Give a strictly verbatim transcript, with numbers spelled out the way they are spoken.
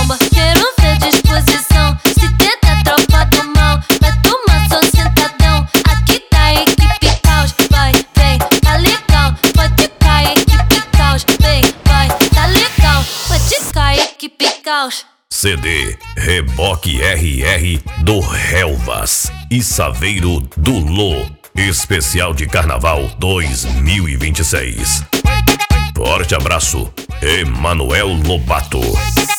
bomba. Quero ver disposição, se tenta tropa do mal. Vai tomar só sentadão, aqui tá equipe caos. Vai, vem, tá legal, pode cair equipe caos. Vem, vai, tá legal, pode cair equipe caos. C D Reboque R R do Relvas e Saveiro do Lô, especial de Carnaval dois mil e vinte e seis. Forte abraço, Emanuel Lobato.